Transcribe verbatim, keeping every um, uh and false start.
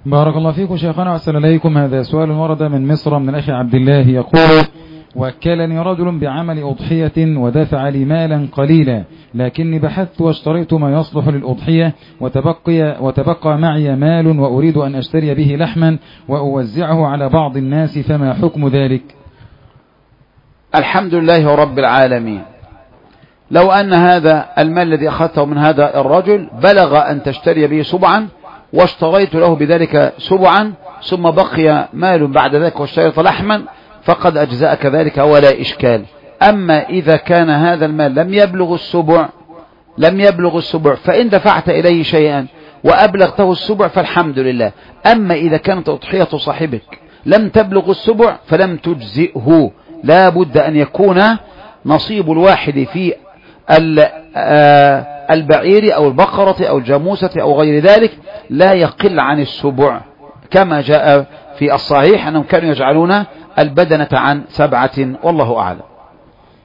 بارك الله فيكم شيخنا وأحسن إليكم. هذا سؤال ورد من مصر من الأخ عبد الله يقول: وكلني رجل بعمل أضحية ودفع لي مالا قليلا، لكني بحثت واشتريت ما يصلح للأضحية وتبقي, وتبقى معي مال وأريد أن أشتري به لحما وأوزعه على بعض الناس، فما حكم ذلك؟ الحمد لله رب العالمين. لو أن هذا المال الذي أخذته من هذا الرجل بلغ أن تشتري به سبعا واشتريت له بذلك سبعا ثم بقي مال بعد ذلك واشتريت لحما فقد أجزاءك ذلك ولا إشكال. أما إذا كان هذا المال لم يبلغ السبع لم يبلغ السبع فإن دفعت إليه شيئا وأبلغته السبع فالحمد لله. أما إذا كانت أضحية صاحبك لم تبلغ السبع فلم تجزئه، لا بد أن يكون نصيب الواحد في البعير أو البقرة أو الجاموسة أو غير ذلك لا يقل عن السبع، كما جاء في الصحيح أنهم كانوا يجعلون البدنة عن سبعة، والله أعلم.